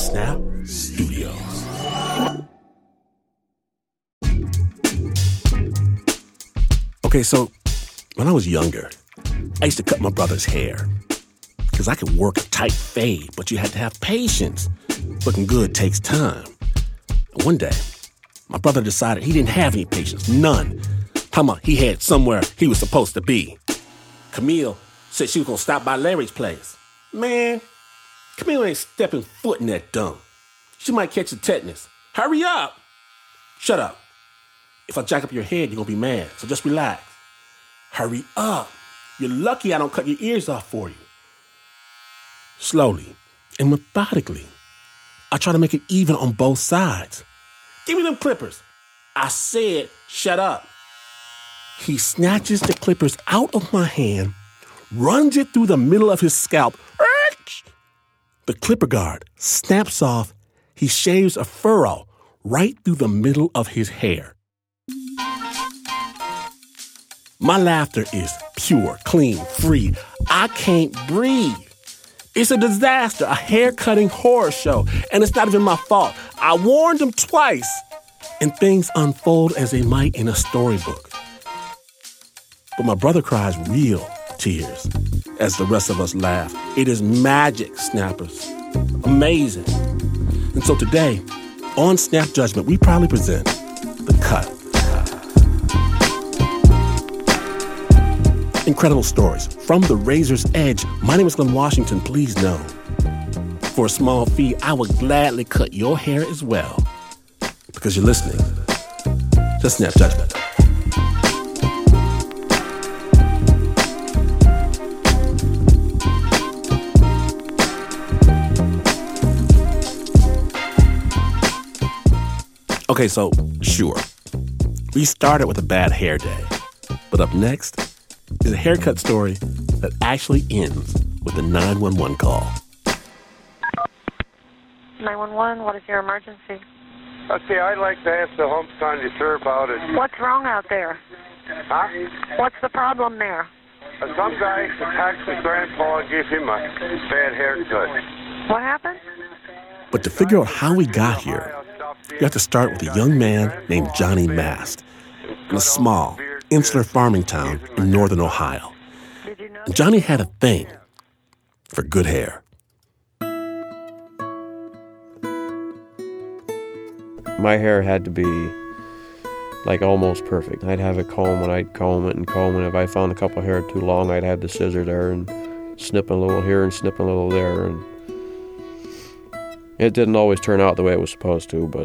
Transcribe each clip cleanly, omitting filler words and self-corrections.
Snap Studios. Okay, so when I was younger, I used to cut my brother's hair because I could work a tight fade, but you had to have patience. Looking good takes time. And one day, my brother decided he didn't have any patience, none. Talking about he had somewhere he was supposed to be. Camille said she was going to stop by Larry's place. Man, Camille ain't stepping foot in that dump. She might catch a tetanus. Hurry up. Shut up. If I jack up your head, you're going to be mad, so just relax. Hurry up. You're lucky I don't cut your ears off for you. Slowly and methodically, I try to make it even on both sides. Give me them clippers. I said, shut up. He snatches the clippers out of my hand, runs it through the middle of his scalp. The clipper guard snaps off. He shaves a furrow right through the middle of his hair. My laughter is pure, clean, free. I can't breathe. It's a disaster, a hair-cutting horror show, and it's not even my fault. I warned him twice, and things unfold as they might in a storybook. But my brother cries real tears as the rest of us laugh. It is magic, Snappers. Amazing. And so today, on Snap Judgment, we proudly present The Cut. Incredible stories from the razor's edge. My name is Glenn Washington. Please know, for a small fee, I would gladly cut your hair as well, because you're listening to Snap Judgment. Okay, so sure, we started with a bad hair day, but up next is a haircut story that actually ends with a 911 call. 911, what is your emergency? Okay, I'd like to ask the home son to sir about it. What's wrong out there? Huh? What's the problem there? Some guy attacked his grandpa and gave him a bad haircut. What happened? But to figure out how we got here, you have to start with a young man named Johnny Mast in a small, insular farming town in northern Ohio. And Johnny had a thing for good hair. My hair had to be like almost perfect. I'd have a comb and I'd comb it and comb it. If I found a couple of hair too long, I'd have the scissor there and snip a little here and snip a little there. And it didn't always turn out the way it was supposed to, but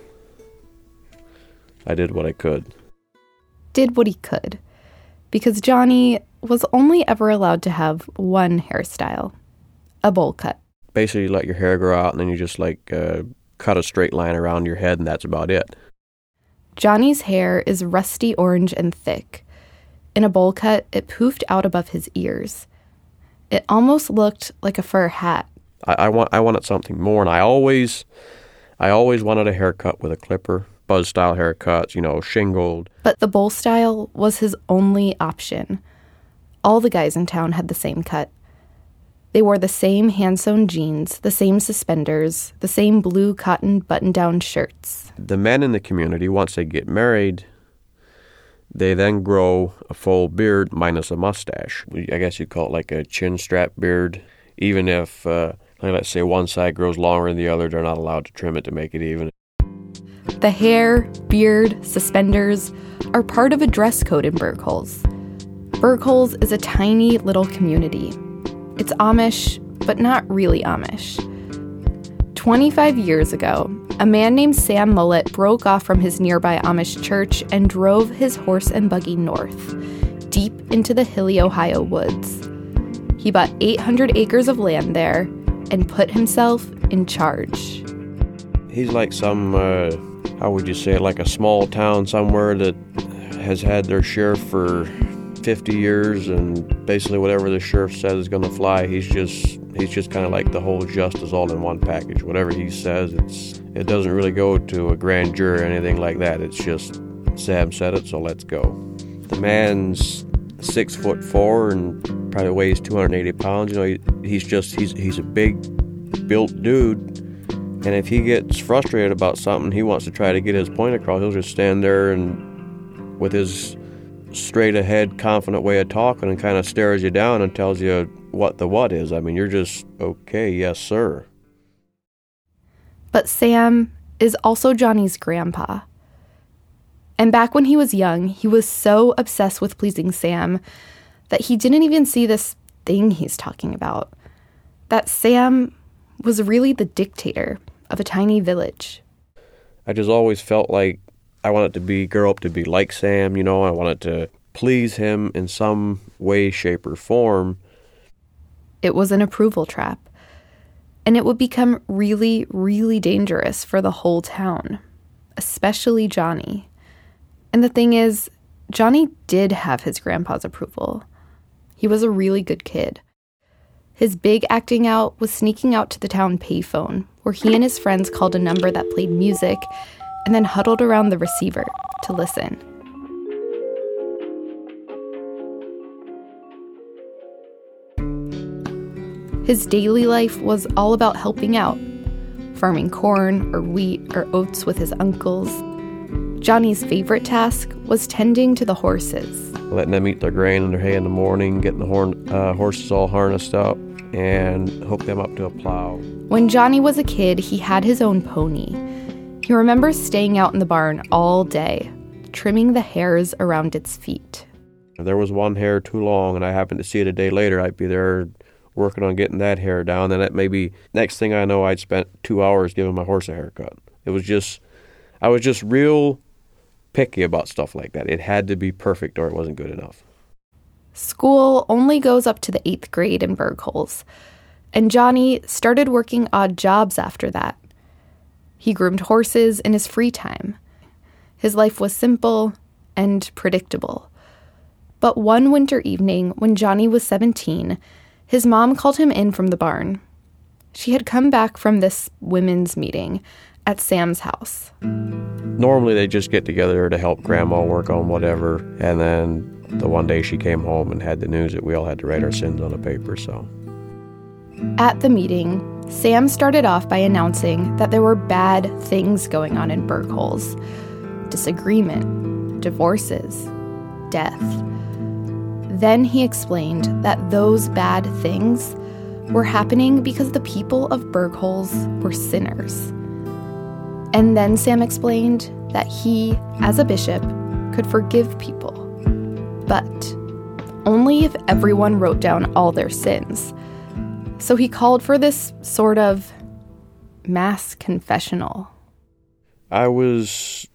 I did what I could. Did what he could, because Johnny was only ever allowed to have one hairstyle, a bowl cut. Basically, you let your hair grow out and then you just cut a straight line around your head and that's about it. Johnny's hair is rusty orange and thick. In a bowl cut, it poofed out above his ears. It almost looked like a fur hat. I wanted something more, and I always wanted a haircut with a clipper. Buzz-style haircuts, shingled. But the bowl style was his only option. All the guys in town had the same cut. They wore the same hand-sewn jeans, the same suspenders, the same blue cotton button-down shirts. The men in the community, once they get married, they then grow a full beard minus a mustache. I guess you'd call it like a chin strap beard. Even if, let's say, one side grows longer than the other, they're not allowed to trim it to make it even. The hair, beard, suspenders are part of a dress code in Bergholz. Bergholz is a tiny little community. It's Amish, but not really Amish. 25 years ago, a man named Sam Mullet broke off from his nearby Amish church and drove his horse and buggy north, deep into the hilly Ohio woods. He bought 800 acres of land there and put himself in charge. He's like some, how would you say it, like a small town somewhere that has had their sheriff for 50 years, and basically whatever the sheriff says is going to fly. He's just kind of like the whole justice all in one package. Whatever he says, it doesn't really go to a grand jury or anything like that. It's just, Sam said it, so let's go. The man's 6'4" and probably weighs 280 pounds. He's a big built dude. And if he gets frustrated about something, he wants to try to get his point across, he'll just stand there and with his straight-ahead, confident way of talking and kind of stares you down and tells you what the what is. I mean, you're just, okay, yes, sir. But Sam is also Johnny's grandpa. And back when he was young, he was so obsessed with pleasing Sam that he didn't even see this thing he's talking about. That Sam was really the dictator of a tiny village. I just always felt like I wanted to grow up to be like Sam, I wanted to please him in some way, shape, or form. It was an approval trap. And it would become really, really dangerous for the whole town, especially Johnny. And the thing is, Johnny did have his grandpa's approval. He was a really good kid. His big acting out was sneaking out to the town payphone, where he and his friends called a number that played music and then huddled around the receiver to listen. His daily life was all about helping out, farming corn or wheat or oats with his uncles. Johnny's favorite task was tending to the horses. Letting them eat their grain and their hay in the morning, getting the horses all harnessed up, and hook them up to a plow. When Johnny was a kid, he had his own pony. He remembers staying out in the barn all day, trimming the hairs around its feet. If there was one hair too long and I happened to see it a day later, I'd be there working on getting that hair down. And that maybe next thing I know, I'd spent 2 hours giving my horse a haircut. I was just real picky about stuff like that. It had to be perfect or it wasn't good enough. School only goes up to the 8th grade in Bergholz, and Johnny started working odd jobs after that. He groomed horses in his free time. His life was simple and predictable. But one winter evening, when Johnny was 17, his mom called him in from the barn. She had come back from this women's meeting at Sam's house. Normally they just get together to help Grandma work on whatever, and then the one day she came home and had the news that we all had to write our sins on a paper, so. At the meeting, Sam started off by announcing that there were bad things going on in Bergholz. Disagreement, divorces, death. Then he explained that those bad things were happening because the people of Bergholz were sinners. And then Sam explained that he, as a bishop, could forgive people, but only if everyone wrote down all their sins. So he called for this sort of mass confessional. I was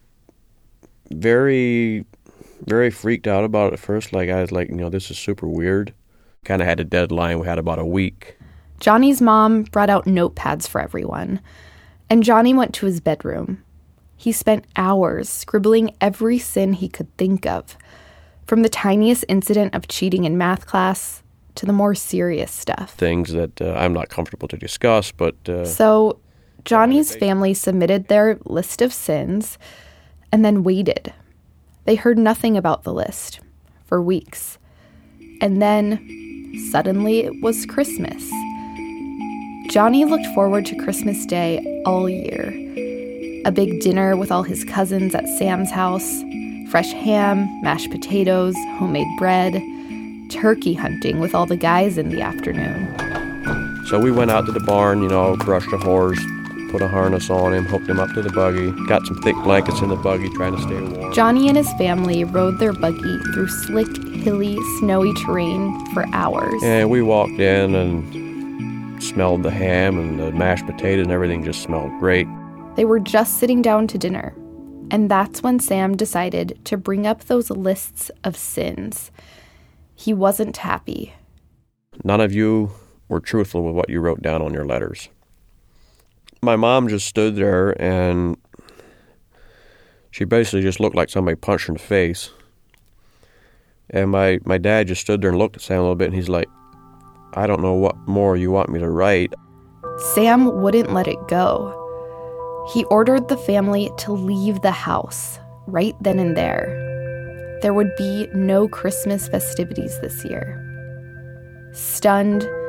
very, very freaked out about it at first. I was like, this is super weird. Kind of had a deadline. We had about a week. Johnny's mom brought out notepads for everyone, and Johnny went to his bedroom. He spent hours scribbling every sin he could think of, from the tiniest incident of cheating in math class to the more serious stuff. Things that I'm not comfortable to discuss, but... So Johnny's family submitted their list of sins and then waited. They heard nothing about the list for weeks. And then, suddenly, it was Christmas. Johnny looked forward to Christmas Day all year. A big dinner with all his cousins at Sam's house, fresh ham, mashed potatoes, homemade bread, turkey hunting with all the guys in the afternoon. So we went out to the barn, brushed a horse, put a harness on him, hooked him up to the buggy, got some thick blankets in the buggy, trying to stay warm. Johnny and his family rode their buggy through slick, hilly, snowy terrain for hours. And we walked in and smelled the ham and the mashed potato and everything just smelled great. They were just sitting down to dinner, and that's when Sam decided to bring up those lists of sins. He wasn't happy. None of you were truthful with what you wrote down on your letters. My mom just stood there, and she basically just looked like somebody punched her in the face. And my dad just stood there and looked at Sam a little bit, and he's like, I don't know what more you want me to write. Sam wouldn't let it go. He ordered the family to leave the house right then and there. There would be no Christmas festivities this year. Stunned,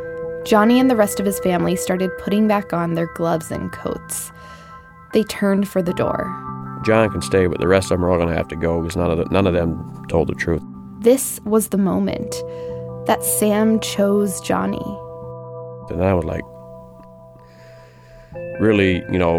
Johnny and the rest of his family started putting back on their gloves and coats. They turned for the door. John can stay, but the rest of them are all going to have to go because none of them told the truth. This was the moment that Sam chose Johnny. And I was like, really,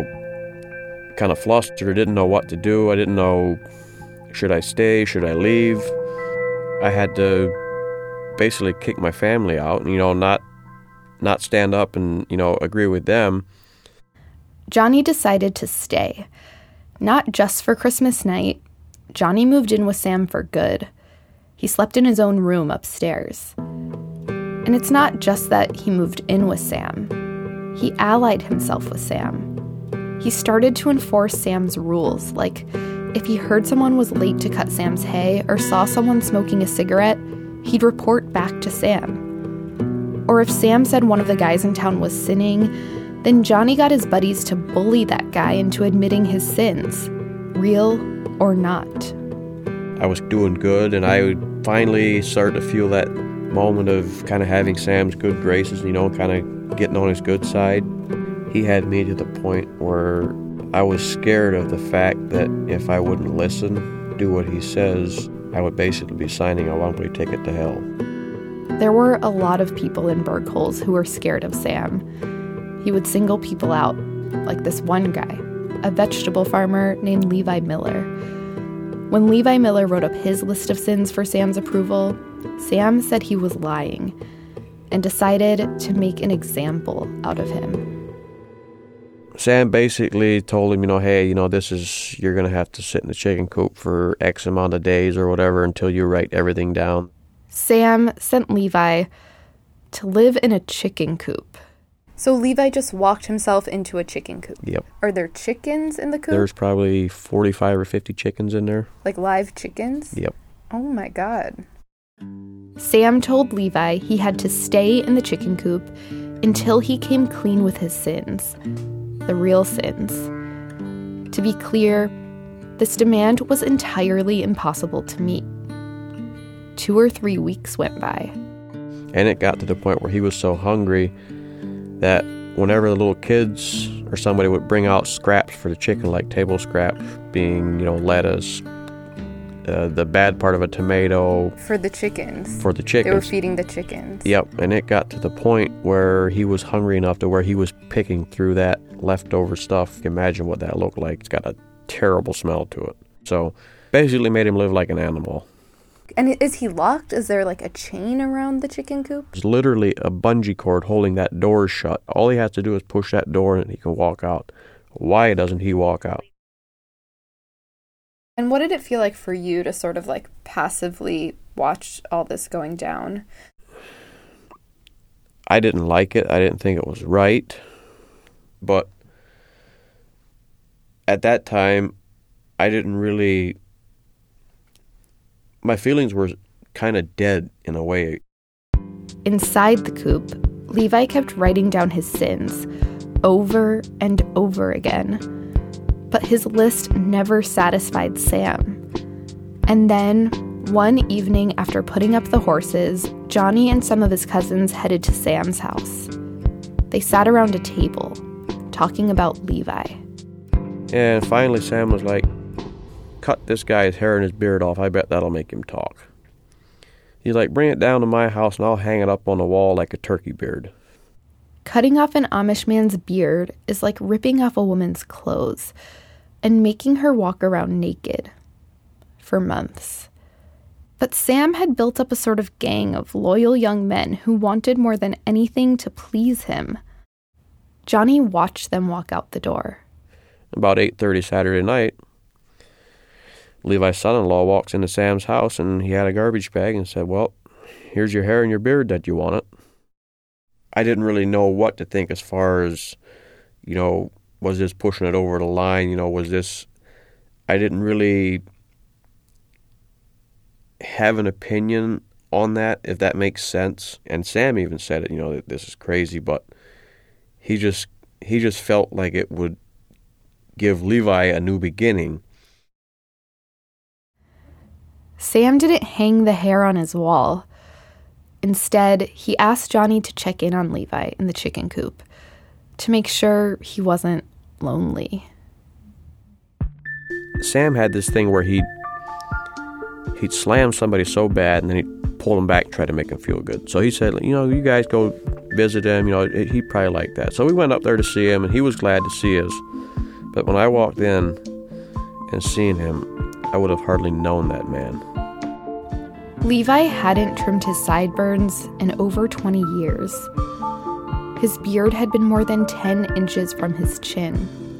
kind of flustered. Didn't know what to do. I didn't know, should I stay? Should I leave? I had to basically kick my family out and, not stand up and, agree with them. Johnny decided to stay. Not just for Christmas night. Johnny moved in with Sam for good. He slept in his own room upstairs. And it's not just that he moved in with Sam. He allied himself with Sam. He started to enforce Sam's rules, like if he heard someone was late to cut Sam's hay or saw someone smoking a cigarette, he'd report back to Sam. Or if Sam said one of the guys in town was sinning, then Johnny got his buddies to bully that guy into admitting his sins, real or not. I was doing good, and I finally started to feel that moment of kind of having Sam's good graces, kind of getting on his good side. He had me to the point where I was scared of the fact that if I wouldn't listen, do what he says, I would basically be signing a one-way ticket to hell. There were a lot of people in Bergholz who were scared of Sam. He would single people out, like this one guy, a vegetable farmer named Levi Miller. When Levi Miller wrote up his list of sins for Sam's approval, Sam said he was lying and decided to make an example out of him. Sam basically told him, hey, you're going to have to sit in the chicken coop for X amount of days or whatever until you write everything down. Sam sent Levi to live in a chicken coop. So Levi just walked himself into a chicken coop? Yep. Are there chickens in the coop? There's probably 45 or 50 chickens in there. Like live chickens? Yep. Oh my God. Sam told Levi he had to stay in the chicken coop until he came clean with his sins. The real sins. To be clear, this demand was entirely impossible to meet. 2 or 3 weeks went by. And it got to the point where he was so hungry that whenever the little kids or somebody would bring out scraps for the chicken, like table scraps, being, lettuce, the bad part of a tomato. For the chickens. For the chickens. They were feeding the chickens. Yep, and it got to the point where he was hungry enough to where he was picking through that leftover stuff. Imagine what that looked like. It's got a terrible smell to it. So basically made him live like an animal. And is he locked? Is there like a chain around the chicken coop? There's literally a bungee cord holding that door shut. All he has to do is push that door and he can walk out. Why doesn't he walk out? And what did it feel like for you to sort of like passively watch all this going down? I didn't like it. I didn't think it was right. But at that time, I didn't really... My feelings were kind of dead in a way. Inside the coop, Levi kept writing down his sins over and over again. But his list never satisfied Sam. And then, one evening after putting up the horses, Johnny and some of his cousins headed to Sam's house. They sat around a table, talking about Levi. And finally Sam was like, cut this guy's hair and his beard off. I bet that'll make him talk. He's like, bring it down to my house and I'll hang it up on the wall like a turkey beard. Cutting off an Amish man's beard is like ripping off a woman's clothes and making her walk around naked for months. But Sam had built up a sort of gang of loyal young men who wanted more than anything to please him. Johnny watched them walk out the door. About 8:30 Saturday night, Levi's son-in-law walks into Sam's house and he had a garbage bag and said, well, here's your hair and your beard that you wanted. I didn't really know what to think as far as, was this pushing it over the line? Was this... I didn't really have an opinion on that, if that makes sense. And Sam even said it, that this is crazy, but he just felt like it would give Levi a new beginning. Sam didn't hang the hair on his wall. Instead, he asked Johnny to check in on Levi in the chicken coop to make sure he wasn't lonely. Sam had this thing where he'd slam somebody so bad and then he'd pull him back and try to make him feel good. So he said, you guys go visit him. He'd probably like that. So we went up there to see him, and he was glad to see us. But when I walked in and seen him, I would have hardly known that man. Levi hadn't trimmed his sideburns in over 20 years. His beard had been more than 10 inches from his chin.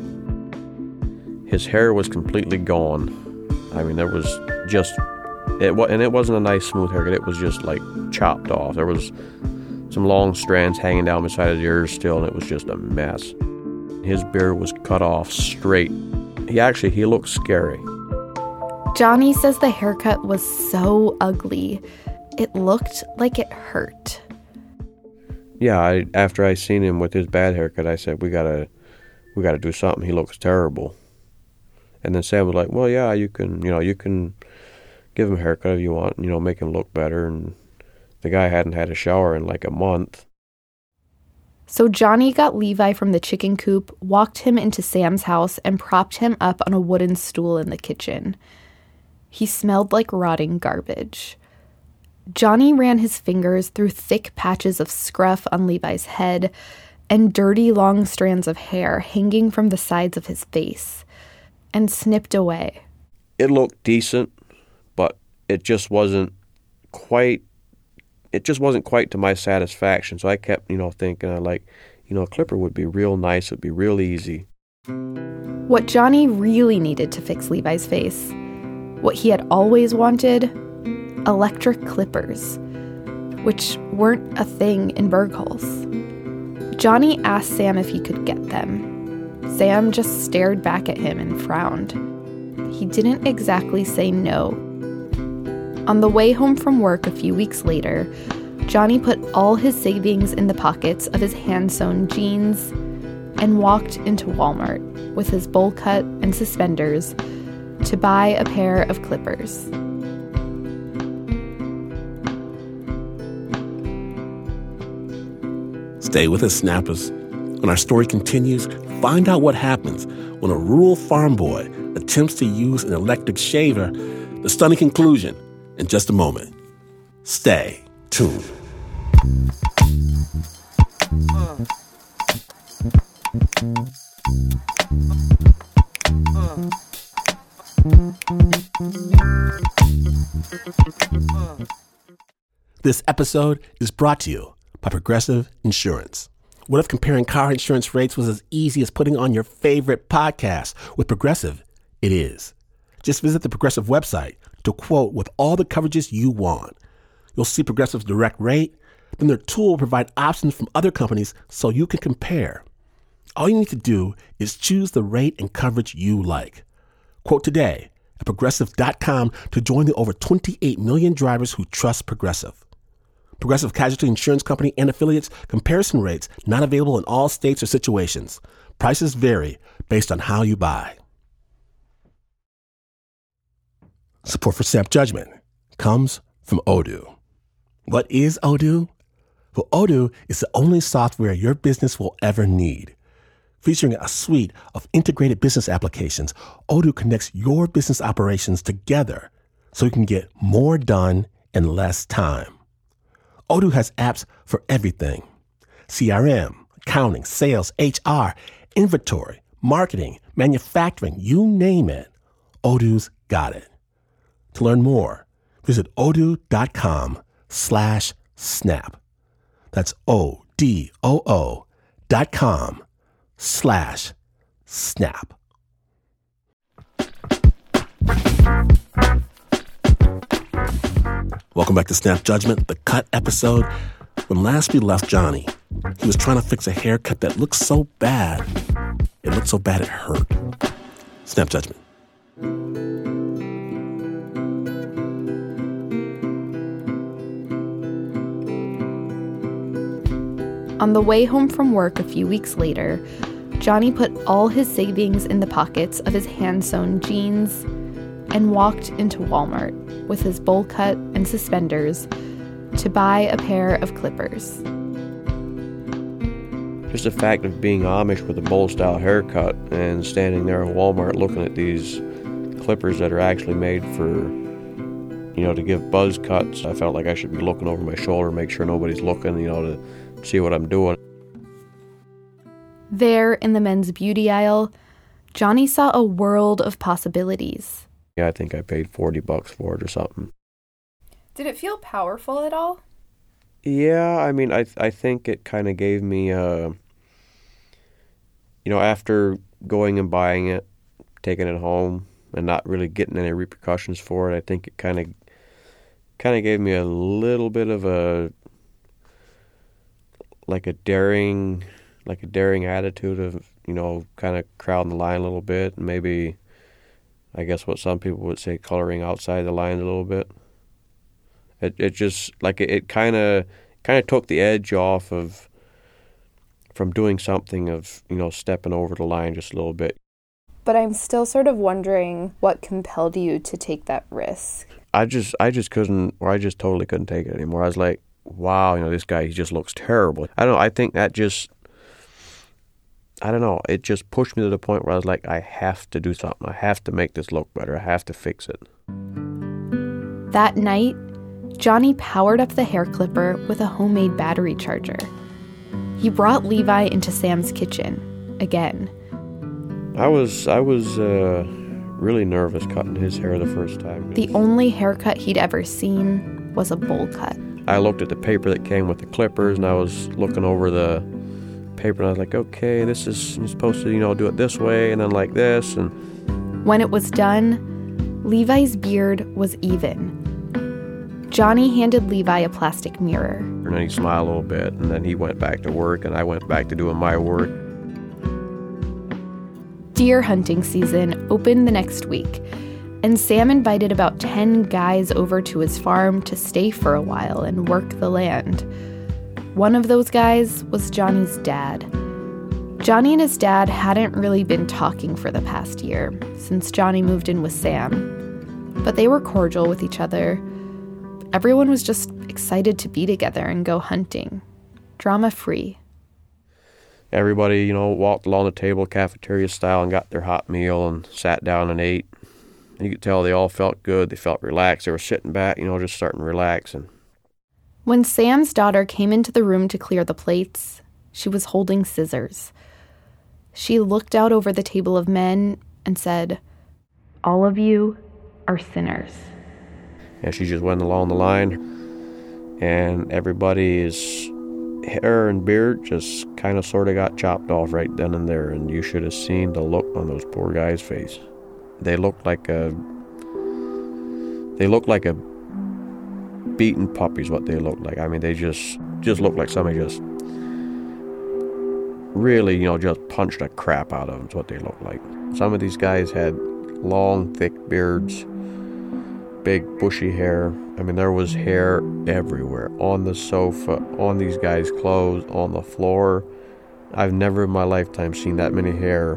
His hair was completely gone. I mean, there was just... and it wasn't a nice smooth haircut. It was just like chopped off. There was some long strands hanging down beside his ears still, and it was just a mess. His beard was cut off straight. He looked scary. Johnny says the haircut was so ugly, it looked like it hurt. Yeah, after I seen him with his bad haircut, I said, we gotta do something. He looks terrible. And then Sam was like, well, yeah, you can give him a haircut if you want, make him look better. And the guy hadn't had a shower in like a month. So Johnny got Levi from the chicken coop, walked him into Sam's house, and propped him up on a wooden stool in the kitchen. He smelled like rotting garbage. Johnny ran his fingers through thick patches of scruff on Levi's head and dirty long strands of hair hanging from the sides of his face, and snipped away. It looked decent, but it just wasn't quite to my satisfaction. So I kept, thinking, a clipper would be real nice. It'd be real easy. What Johnny really needed to fix Levi's face, what he had always wanted, electric clippers, which weren't a thing in Bergholz. Johnny asked Sam if he could get them. Sam just stared back at him and frowned. He didn't exactly say no. On the way home from work a few weeks later, Johnny put all his savings in the pockets of his hand-sewn jeans and walked into Walmart with his bowl cut and suspenders to buy a pair of clippers. Stay with us, Snappers. When our story continues, find out what happens when a rural farm boy attempts to use an electric shaver. The stunning conclusion in just a moment. Stay tuned. This episode is brought to you by Progressive Insurance. What if comparing car insurance rates was as easy as putting on your favorite podcast? With Progressive, it is. Just visit the Progressive website to quote with all the coverages you want. You'll see Progressive's direct rate, then their tool will provide options from other companies so you can compare. All you need to do is choose the rate and coverage you like. Quote today at Progressive.com to join the over 28 million drivers who trust Progressive. Progressive Casualty Insurance Company and affiliates. Comparison rates not available in all states or situations. Prices vary based on how you buy. Support for Snap Judgment comes from Odoo. What is Odoo? Well, Odoo is the only software your business will ever need. Featuring a suite of integrated business applications, Odoo connects your business operations together so you can get more done in less time. Odoo has apps for everything: CRM, accounting, sales, HR, inventory, marketing, manufacturing, you name it. Odoo's got it. To learn more, visit odoo.com/snap. That's odoo.com/snap. Welcome back to Snap Judgment, the cut episode. When last we left Johnny, he was trying to fix a haircut that looked so bad. It looked so bad it hurt. Snap Judgment. On the way home from work a few weeks later, Johnny put all his savings in the pockets of his hand-sewn jeans and walked into Walmart with his bowl cut and suspenders to buy a pair of clippers. Just the fact of being Amish with a bowl-style haircut and standing there at Walmart looking at these clippers that are actually made for, to give buzz cuts. I felt like I should be looking over my shoulder, make sure nobody's looking, to see what I'm doing. There, in the men's beauty aisle, Johnny saw a world of possibilities. Yeah, I think I paid $40 for it or something. Did it feel powerful at all? Yeah, I think it kind of gave me, after going and buying it, taking it home, and not really getting any repercussions for it, I think it kind of gave me a little bit of a daring attitude of, kind of crowding the line a little bit, and maybe, I guess what some people would say, coloring outside the lines a little bit. It just, it kind of took the edge off from doing something of, stepping over the line just a little bit. But I'm still sort of wondering what compelled you to take that risk. I just totally couldn't take it anymore. I was like, wow, this guy, he just looks terrible. I think that just, it just pushed me to the point where I was like, I have to do something. I have to make this look better. I have to fix it. That night, Johnny powered up the hair clipper with a homemade battery charger. He brought Levi into Sam's kitchen, again. I was really nervous cutting his hair the first time. The only haircut he'd ever seen was a bowl cut. I looked at the paper that came with the clippers, and I was looking over the paper, and I was like, okay, this is, you're supposed to, do it this way, and then like this. And when it was done, Levi's beard was even. Johnny handed Levi a plastic mirror. And then he smiled a little bit, and then he went back to work, and I went back to doing my work. Deer hunting season opened the next week, and Sam invited about 10 guys over to his farm to stay for a while and work the land. One of those guys was Johnny's dad. Johnny and his dad hadn't really been talking for the past year, since Johnny moved in with Sam. But they were cordial with each other. Everyone was just excited to be together and go hunting. Drama-free. Everybody, walked along the table, cafeteria style, and got their hot meal and sat down and ate. You could tell they all felt good. They felt relaxed. They were sitting back, just starting to relax. And when Sam's daughter came into the room to clear the plates, she was holding scissors. She looked out over the table of men and said, "All of you are sinners." And she just went along the line, and everybody's hair and beard just kind of sort of got chopped off right then and there, and you should have seen the look on those poor guys' face. They looked like a beaten puppy's what they looked like. They just looked like somebody just really, just punched the crap out of them is what they looked like. Some of these guys had long, thick beards, big, bushy hair. There was hair everywhere, on the sofa, on these guys' clothes, on the floor. I've never in my lifetime seen that many hair.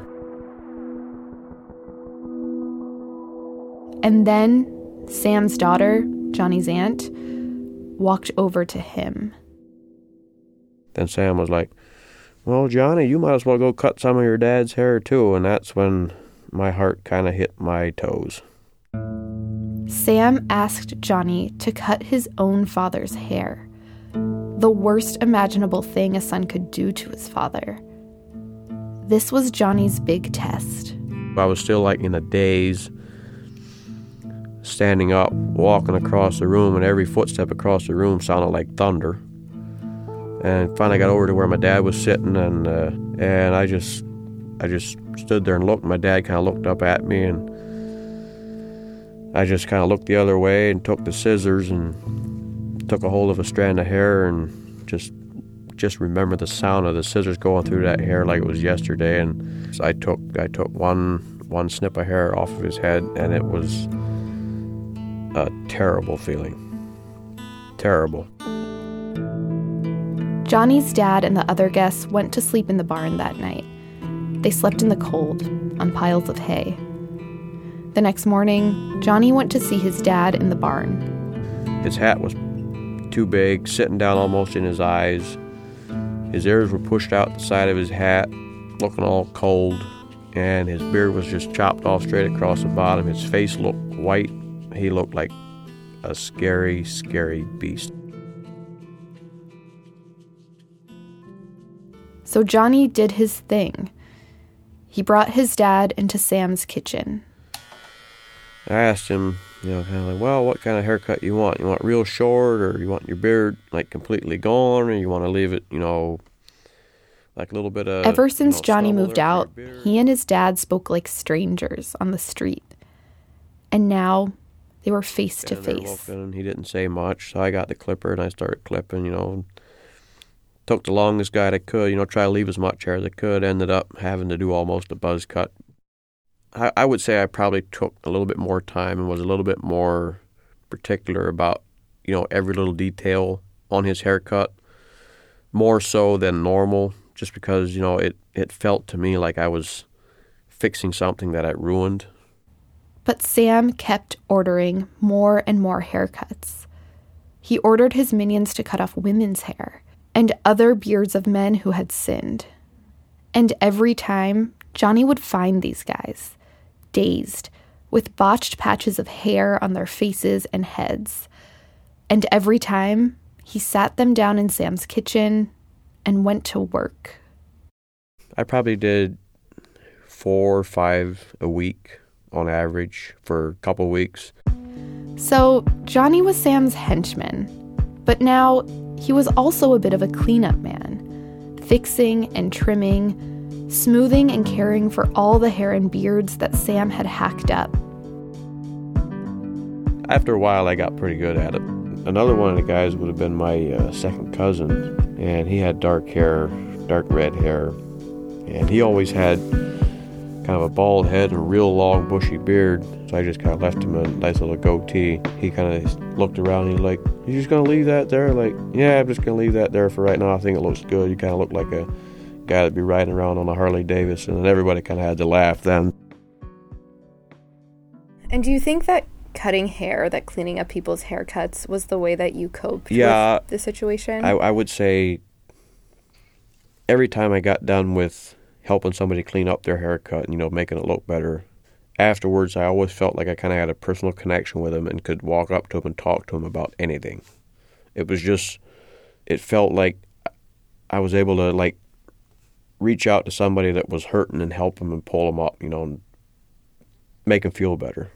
And then Sam's daughter, Johnny's aunt, walked over to him. Then Sam was like, "Well, Johnny, you might as well go cut some of your dad's hair too." And that's when my heart kind of hit my toes. Sam asked Johnny to cut his own father's hair. The worst imaginable thing a son could do to his father. This was Johnny's big test. I was still in a daze, standing up, walking across the room, and every footstep across the room sounded like thunder. And finally got over to where my dad was sitting, and I just stood there and looked. My dad kind of looked up at me, and I just kind of looked the other way and took the scissors and took a hold of a strand of hair, and just remember the sound of the scissors going through that hair like it was yesterday. And so I took one snip of hair off of his head, and it was a terrible feeling. Terrible. Johnny's dad and the other guests went to sleep in the barn that night. They slept in the cold, on piles of hay. The next morning, Johnny went to see his dad in the barn. His hat was too big, sitting down almost in his eyes. His ears were pushed out the side of his hat, looking all cold, and his beard was just chopped off straight across the bottom. His face looked white. He looked like a scary, scary beast. So Johnny did his thing. He brought his dad into Sam's kitchen. I asked him, kind of like, well, what kind of haircut you want? You want real short, or you want your beard, like, completely gone, or you want to leave it, like a little bit of... Ever since Johnny moved out, he and his dad spoke like strangers on the street. And now they were face to face. He didn't say much, so I got the clipper and I started clipping, Took the longest guy I could, try to leave as much hair as I could. Ended up having to do almost a buzz cut. I would say I probably took a little bit more time and was a little bit more particular about, every little detail on his haircut. More so than normal, just because, it felt to me like I was fixing something that I ruined. But Sam kept ordering more and more haircuts. He ordered his minions to cut off women's hair and other beards of men who had sinned. And every time, Johnny would find these guys, dazed, with botched patches of hair on their faces and heads. And every time, he sat them down in Sam's kitchen and went to work. I probably did 4 or 5 a week on average for a couple weeks. So Johnny was Sam's henchman, but now he was also a bit of a cleanup man, fixing and trimming, smoothing and caring for all the hair and beards that Sam had hacked up. After a while, I got pretty good at it. Another one of the guys would have been my second cousin, and he had dark hair, dark red hair, and he always had kind of a bald head and a real long bushy beard, so I just kind of left him a nice little goatee. He kind of looked around and he's like, "You just gonna leave that there?" Like, "Yeah, I'm just gonna leave that there for right now. I think it looks good." You kind of look like a guy that'd be riding around on a Harley Davidson, and everybody kind of had to laugh then. And do you think that cutting hair, that cleaning up people's haircuts was the way that you coped with the situation? I would say every time I got done with helping somebody clean up their haircut, making it look better, afterwards I always felt like I kind of had a personal connection with them and could walk up to them and talk to them about anything. It felt like I was able to, reach out to somebody that was hurting and help them and pull them up, and make them feel better.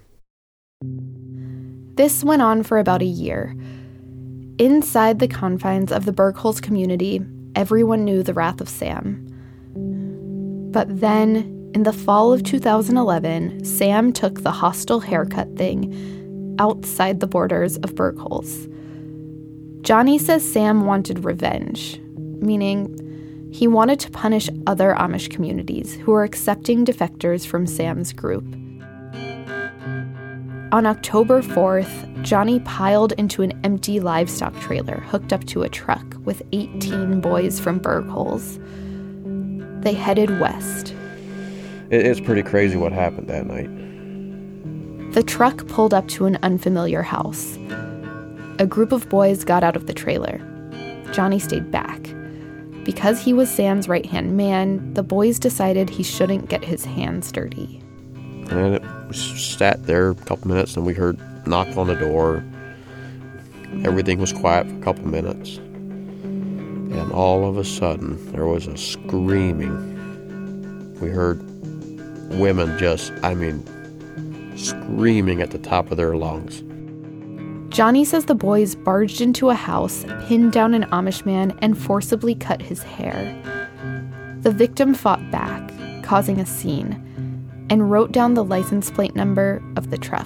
This went on for about a year. Inside the confines of the Bergholz community, everyone knew the wrath of Sam. But then, in the fall of 2011, Sam took the hostile haircut thing outside the borders of Bergholz. Johnny says Sam wanted revenge, meaning he wanted to punish other Amish communities who were accepting defectors from Sam's group. On October 4th, Johnny piled into an empty livestock trailer hooked up to a truck with 18 boys from Bergholz. They headed west. It's pretty crazy what happened that night. The truck pulled up to an unfamiliar house. A group of boys got out of the trailer. Johnny stayed back. Because he was Sam's right-hand man, the boys decided he shouldn't get his hands dirty. And it sat there a couple minutes, and we heard a knock on the door. Everything was quiet for a couple minutes. And all of a sudden, there was a screaming. We heard women screaming at the top of their lungs. Johnny says the boys barged into a house, pinned down an Amish man, and forcibly cut his hair. The victim fought back, causing a scene, and wrote down the license plate number of the truck.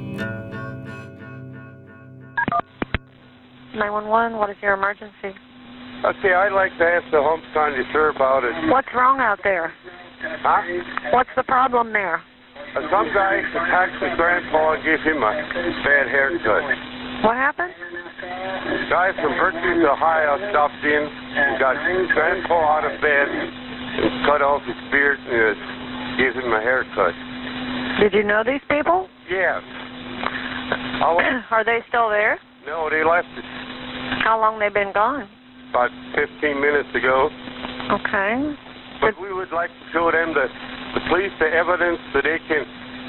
911, what is your emergency? Okay, I'd like to ask the home county sir about it. What's wrong out there? Huh? What's the problem there? Some guy attacked his grandpa and gave him a bad haircut. What happened? Guy from Berkeley, Ohio stopped in and got grandpa out of bed and cut off his beard and gave him a haircut. Did you know these people? Yes. Are they still there? No, they left it. How long they been gone? About 15 minutes ago. Okay. But we would like to show them the police the evidence so they can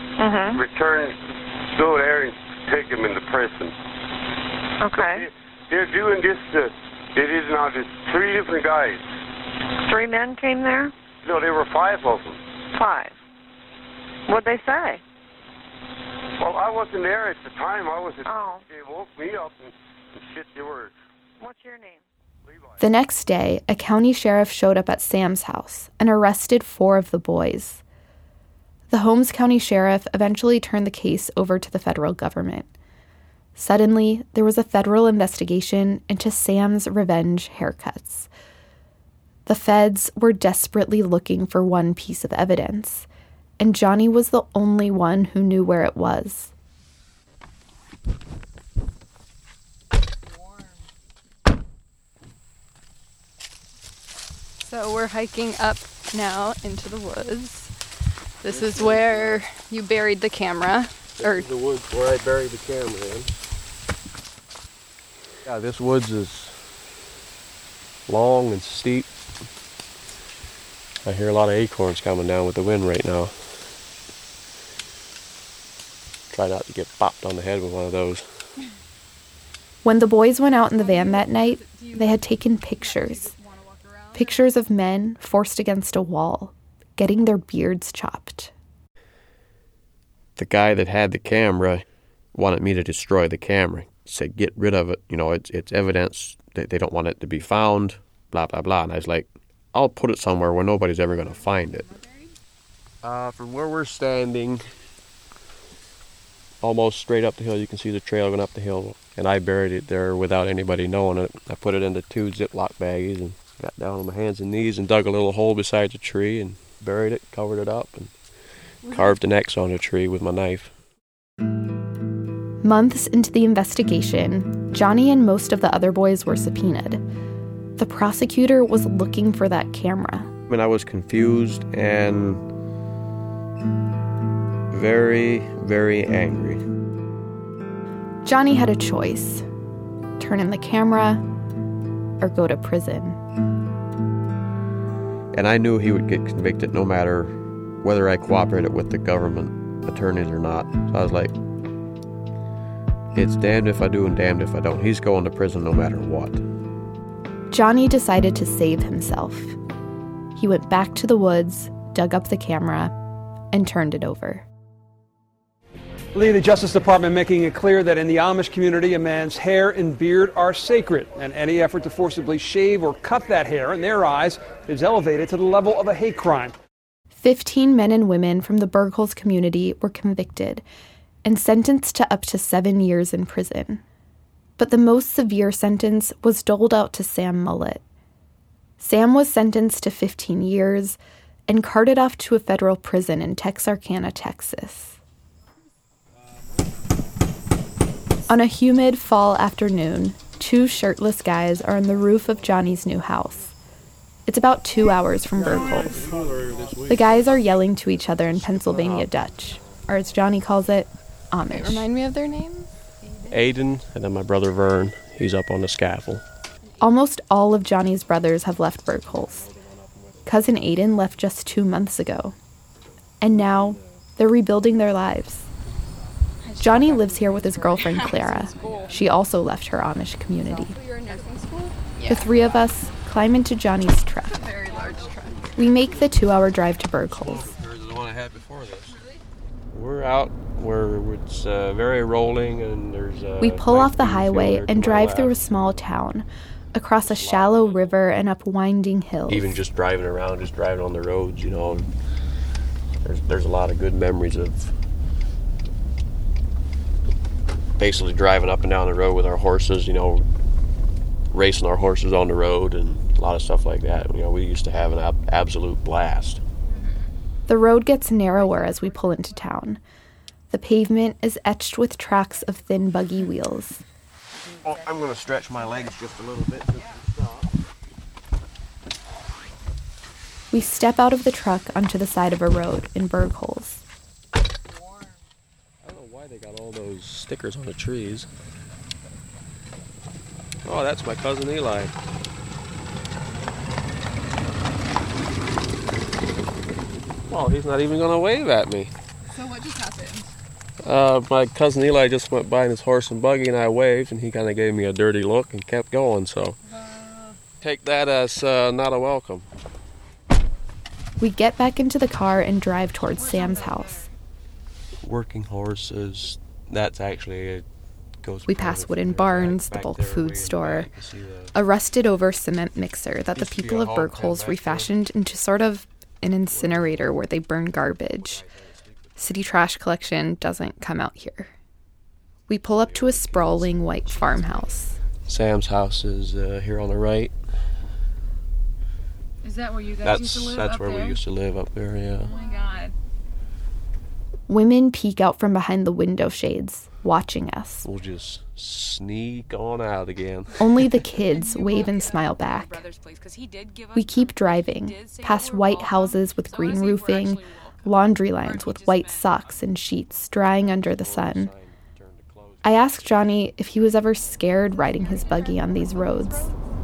go there and take them into prison. Okay. They're doing this. It is now just 3 different guys. 3 men came there? No, there were 5 of them. 5. What'd they say? Well, I wasn't there at the time. Oh. They woke me up and shit, they were. What's your name? Levi. The next day, a county sheriff showed up at Sam's house and arrested 4 of the boys. The Holmes County Sheriff eventually turned the case over to the federal government. Suddenly, there was a federal investigation into Sam's revenge haircuts. The feds were desperately looking for one piece of evidence, and Johnny was the only one who knew where it was. So we're hiking up now into the woods. This is where you buried the camera. This is the woods where I buried the camera in. Yeah, this woods is long and steep. I hear a lot of acorns coming down with the wind right now. Try not to get bopped on the head with one of those. When the boys went out in the van that night, they had taken pictures. Pictures of men forced against a wall, getting their beards chopped. The guy that had the camera wanted me to destroy the camera. He said, get rid of it. You know, it's evidence that they don't want it to be found, blah, blah, blah. And I was like, I'll put it somewhere where nobody's ever going to find it. From where we're standing, almost straight up the hill, you can see the trail going up the hill. And I buried it there without anybody knowing it. I put it into 2 Ziploc baggies and got down on my hands and knees and dug a little hole beside the tree and buried it, covered it up, and carved an X on the tree with my knife. Months into the investigation, Johnny and most of the other boys were subpoenaed. The prosecutor was looking for that camera. I mean, I was confused and very, very angry. Johnny had a choice: turn in the camera or go to prison. And I knew he would get convicted no matter whether I cooperated with the government attorneys or not. So I was like, it's damned if I do and damned if I don't. He's going to prison no matter what. Johnny decided to save himself. He went back to the woods, dug up the camera, and turned it over. Lee, the Justice Department making it clear that in the Amish community, a man's hair and beard are sacred, and any effort to forcibly shave or cut that hair, in their eyes, is elevated to the level of a hate crime. 15 men and women from the Burgholz community were convicted and sentenced to up to 7 years in prison. But the most severe sentence was doled out to Sam Mullet. Sam was sentenced to 15 years and carted off to a federal prison in Texarkana, Texas. On a humid fall afternoon, 2 shirtless guys are on the roof of Johnny's new house. It's about 2 hours from Burgholz. The guys are yelling to each other in Pennsylvania Dutch, or as Johnny calls it, Amish. Remind me of their names? Aiden, and then my brother Vern. He's up on the scaffold. Almost all of Johnny's brothers have left Burgholz. Cousin Aiden left just 2 months ago. And now, they're rebuilding their lives. Johnny lives here with his girlfriend Clara. She also left her Amish community. The 3 of us climb into Johnny's truck. It's a very large truck. We make the 2-hour drive to Burgholz. The one I had before this. We're out where it's very rolling and there's We pull off the highway and drive through a small town, across a shallow river and up winding hills. Even just driving around, just driving on the roads, you know, there's a lot of good memories of basically driving up and down the road with our horses, you know, racing our horses on the road and a lot of stuff like that. You know, we used to have an absolute blast. The road gets narrower as we pull into town. The pavement is etched with tracks of thin buggy wheels. Oh, I'm going to stretch my legs just a little bit. We step out of the truck onto the side of a road in Burgholz. I don't know why they got all those stickers on the trees. Oh, that's my cousin Eli. Oh, he's not even going to wave at me. So what just happened? My cousin Eli just went by in his horse and buggy, and I waved, and he kind of gave me a dirty look and kept going, so take that as not a welcome. We get back into the car and drive towards Sam's house. Working horses, that's actually... We pass wooden barns, the bulk food store, a rusted-over cement mixer that the people of Bergholz refashioned into sort of an incinerator where they burn garbage. City trash collection doesn't come out here. We pull up to a sprawling white farmhouse. Sam's house is here on the right. Is that where you guys used to live? That's where we used to live up there, yeah. Oh my God. Women peek out from behind the window shades, watching us. We'll just sneak on out again. Only the kids wave and smile back. We keep driving, past white houses with green roofing, laundry lines with white socks and sheets drying under the sun. I asked Johnny if he was ever scared riding his buggy on these roads.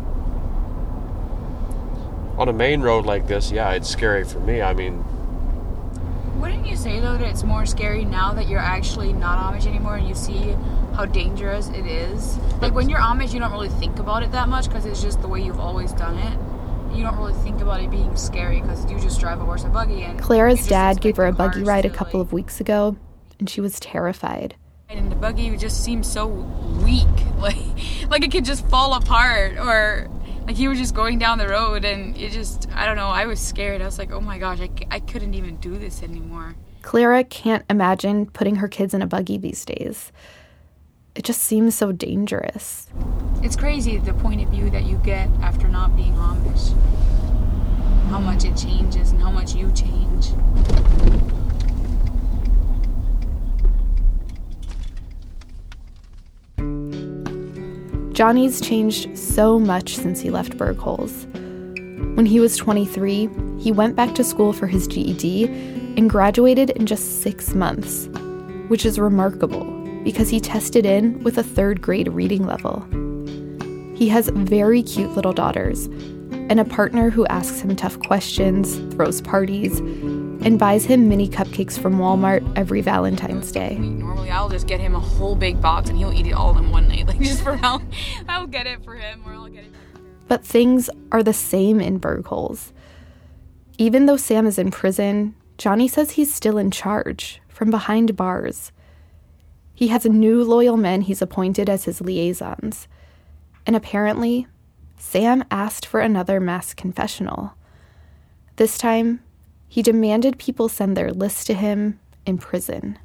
On a main road like this, yeah, it's scary for me. I mean... Wouldn't you say, though, that it's more scary now that you're actually not Amish anymore and you see how dangerous it is? Like, when you're Amish, you don't really think about it that much because it's just the way you've always done it. You don't really think about it being scary because you just drive a horse and buggy. And Clara's dad gave her a buggy ride a couple of weeks ago, and she was terrified. And the buggy just seemed so weak, like it could just fall apart, or like he was just going down the road, and it just, I don't know, I was scared. I was like, oh my gosh, I couldn't even do this anymore. Clara can't imagine putting her kids in a buggy these days. It just seems so dangerous. It's crazy the point of view that you get after not being Amish. How much it changes and how much you change. Johnny's changed so much since he left Bergholz. When he was 23, he went back to school for his GED and graduated in just 6 months, which is remarkable because he tested in with a 3rd grade reading level. He has very cute little daughters and a partner who asks him tough questions, throws parties, and buys him mini cupcakes from Walmart every Valentine's Day. Normally, I'll just get him a whole big box and he'll eat it all in one night. Like, just for I'll get it for him, or I'll get it. But things are the same in Bergholz. Even though Sam is in prison, Johnny says he's still in charge, from behind bars. He has new loyal men he's appointed as his liaisons. And apparently, Sam asked for another mass confessional. This time, he demanded people send their list to him in prison.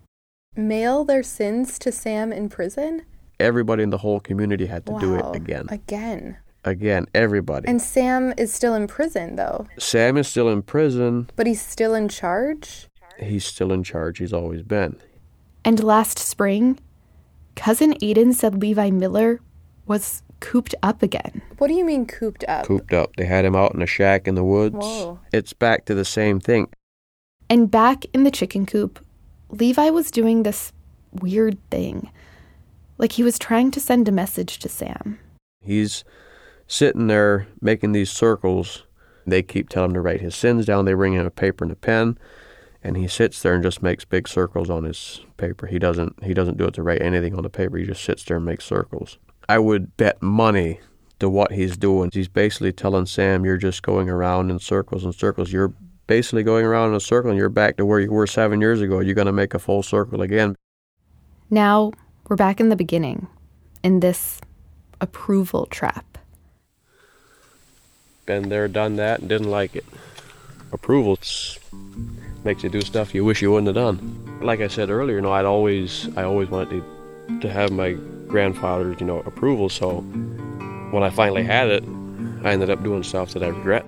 Mail their sins to Sam in prison? Everybody in the whole community had to do it again. Again, everybody. And Sam is still in prison, though. Sam is still in prison. But he's still in charge? He's still in charge. He's always been. And last spring, Cousin Aiden said Levi Miller was cooped up again. What do you mean cooped up? Cooped up. They had him out in a shack in the woods. Whoa. It's back to the same thing. And back in the chicken coop, Levi was doing this weird thing. Like he was trying to send a message to Sam. He's sitting there making these circles. They keep telling him to write his sins down. They bring him a paper and a pen, and he sits there and just makes big circles on his paper. He doesn't do it to write anything on the paper. He just sits there and makes circles. I would bet money to what he's doing. He's basically telling Sam, you're just going around in circles and circles. You're basically going around in a circle and you're back to where you were 7 years ago. You're going to make a full circle again. Now, we're back in the beginning, in this approval trap. Been there, done that, and didn't like it. Approval makes you do stuff you wish you wouldn't have done. Like I said earlier, I always wanted to have my grandfather's, approval, so when I finally had it, I ended up doing stuff that I regret.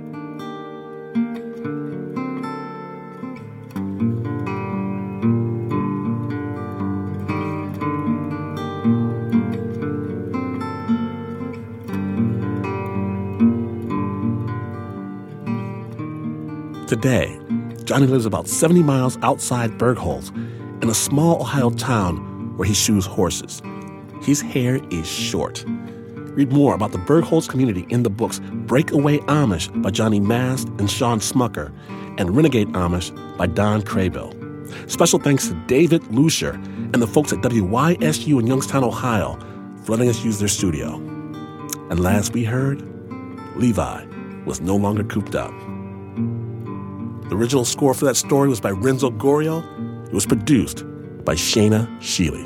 Today, Johnny lives about 70 miles outside Bergholz in a small Ohio town where he shoes horses. His hair is short. Read more about the Bergholz community in the books Breakaway Amish by Johnny Mast and Sean Smucker and Renegade Amish by Don Craybill. Special thanks to David Lucier and the folks at WYSU in Youngstown, Ohio, for letting us use their studio. And last we heard, Levi was no longer cooped up. The original score for that story was by Renzo Gorio. It was produced by Shayna Shealy.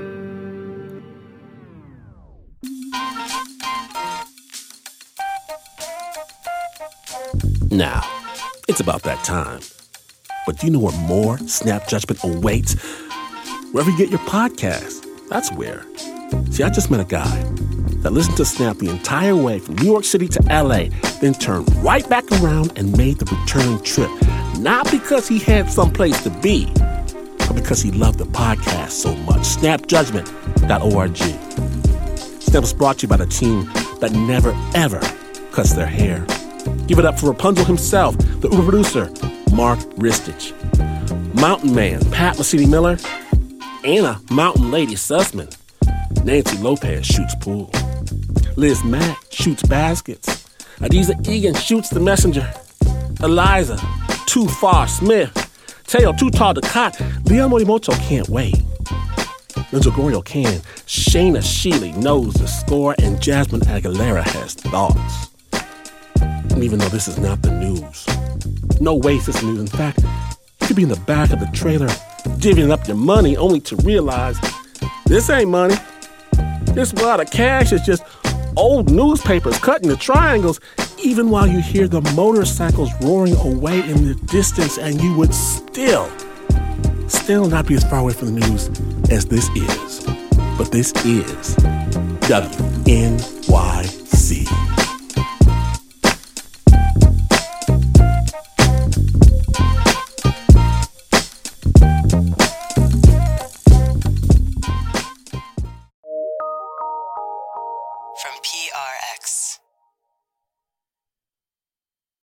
Now, it's about that time. But do you know where more Snap Judgment awaits? Wherever you get your podcasts, that's where. See, I just met a guy that listened to Snap the entire way from New York City to L.A., then turned right back around and made the return trip. Not because he had someplace to be, but because he loved the podcast so much. SnapJudgment.org. Snap is brought to you by the team that never, ever cuts their hair. Give it up for Rapunzel himself, the Uber producer, Mark Ristich. Mountain Man, Pat Mesiti-Miller. Anna Mountain Lady Sussman. Nancy Lopez shoots pool. Liz Mack shoots baskets. Adiza Egan shoots the messenger. Eliza, Too Far Smith. Teo Too Tall to Cot. Leon Morimoto can't wait. Renzo Gorio can. Shayna Shealy knows the score, and Jasmine Aguilera has thoughts. And even though this is not the news, no way is this news. In fact, you could be in the back of the trailer divvying up your money only to realize this ain't money. This wad of cash is just old newspapers cutting the triangles, even while you hear the motorcycles roaring away in the distance, and you would still not be as far away from the news as this is. But this is WNYC. From PRX.